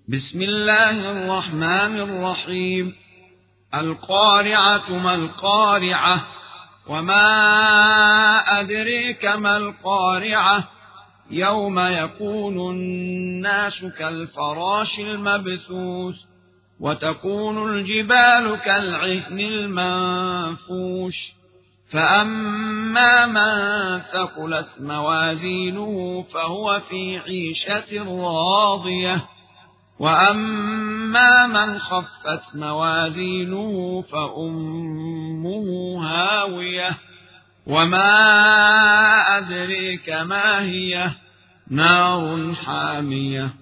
بسم الله الرحمن الرحيم. القارعة ما القارعة وما أدريك ما القارعة يوم يكون الناس كالفراش المبثوث وتكون الجبال كالعهن المنفوش فأما من ثقلت موازينه فهو في عيشة راضية وأما من خفت موازينه فأمه هاوية وما أدريك ما هي نار حامية